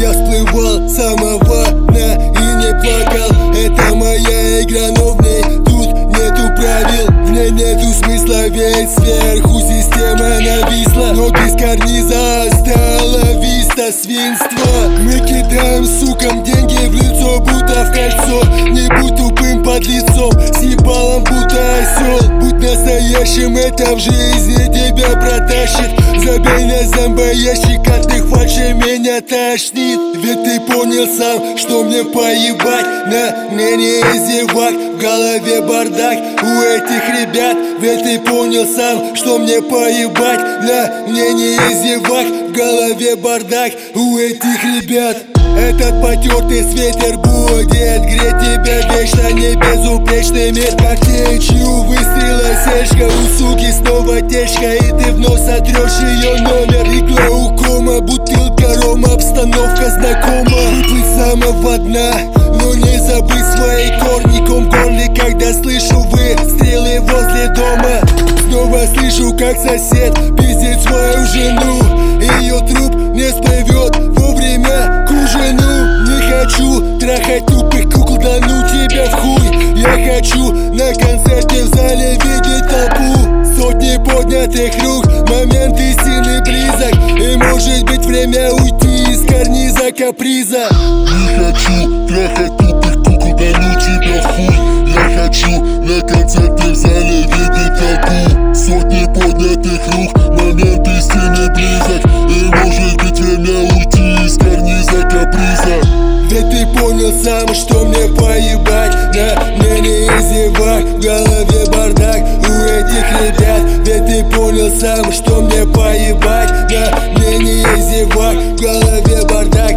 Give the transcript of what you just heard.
Я всплывал самого дна и не плакал. Это моя игра, но в ней тут нету правил. В ней нету смысла, ведь сверху система нависла. Но без карниза стала виста свинства. Мы кидаем сукам деньги в лицо, будто в кольцо. Не будь тупым под лицом, с ебалом будто осел. Будь настоящим, это в жизни тебя протащит. Забей на зомбоящик, от их фальши меня тошнит. Ведь ты понял сам, что мне поебать на мнение зевак. В голове бардак у этих ребят. Ведь ты понял сам, что мне поебать на мнение зевак. В голове бардак у этих ребят. Этот потертый свитер будет греть тебя вечно. Не безупречный мир, как течью выстрела сечка. У суки снова течка, и ты вновь сотрешь ее номер. И глаукома, бутылка рома, обстановка знакома. Выплыть с самого дна, но не забыть свои корни. Ком в горле, когда слышу выстрелы возле дома. Снова слышу, как сосед пиздит свою жену. Ее труп не всплывет вовремя к ужину. Не хочу трахать тупых кукол, да ну тебя в хуй. Я хочу на концерте в зале видеть толпу. Сотни поднятых рук, момент истины близок. И может быть время уйти из карниза каприза. Не хочу трахать тупых кукол, да ну тебя в хуй. Я хочу на концерте в зале видеть толпу. Сотни поднятых рук, момент истины близок. И может быть время уйти из карниза каприза. Ведь ты понял сам, что мне поебать на мнение зевак. В голове бардак у этих ребят. Ведь ты понял сам, что мне поебать на мнение зевак. В голове бардак